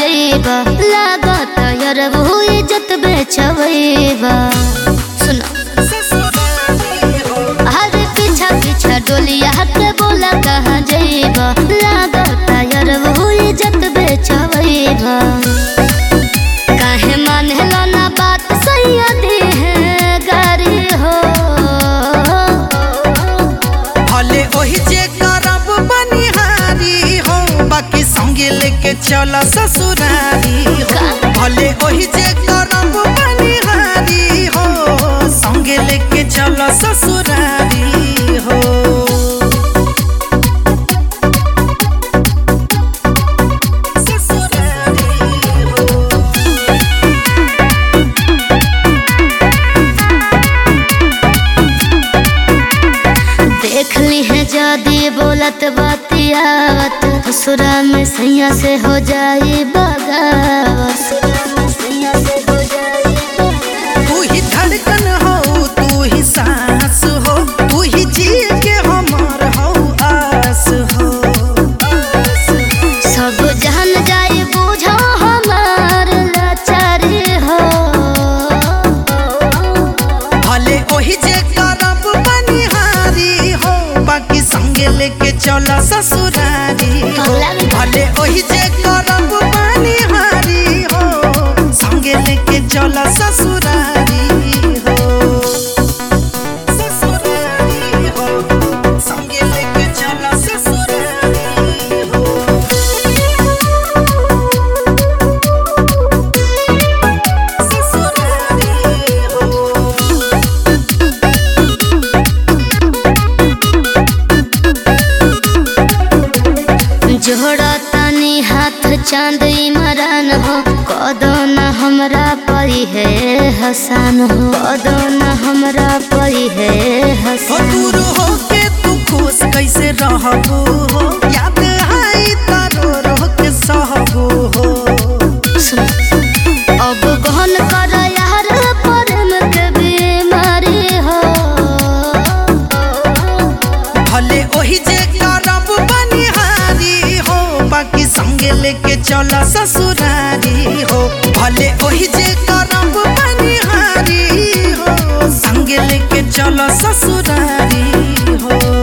करैबा लागत यार वो इज्जत बेचवैबा। सुनो अरे पीछा पीछा डोलिया के बोला कहाँ जैबा लागत यार वो इज्जत बेचवैबा। काहे मानेला ना बात सैया दे है गारी हो भले ओही जे करब बनिहारी हो बाकी संगे लेके चल ससुरारी हो। भले ओही जे करब बनिहारी हो संगे लेके चल ससुरारी हो। देखली है जादी बोलत बातियावत ससुरा में सैया से हो जाई बगावत। तू ही धड़कन हो तू ही सांस हो तू ही जी के हमार हो आस हो। सब जान जाई बुझो हमार लाचारी हो भले ओही जे करब बनिहारी हो बाकी संगे लेके चल ससुरारी हो। भले ओही जे करब बनिहारी हो संगे लेके चल ससुरारी हो। ससुरारी हो संगे लेके चल ससुरारी हो। ससुरारी हो जोड़ा तनी हाथ चांद इमरान हो कदो न हमरा परी है हसान हो कदो न हमरा परी है हो हसान। दूर हो के तू खुश कैसे रहबू हो याद आई तारो रो के सहबू हो। अब गहन कर यार प्रेम के बीमारी हो भले ओही जे करब बनिहारी हो बाकी संगे लेके चल ससुरारी हो। भले ओही जे करब बनिहारी हो संगे लेके चल ससुरारी हो।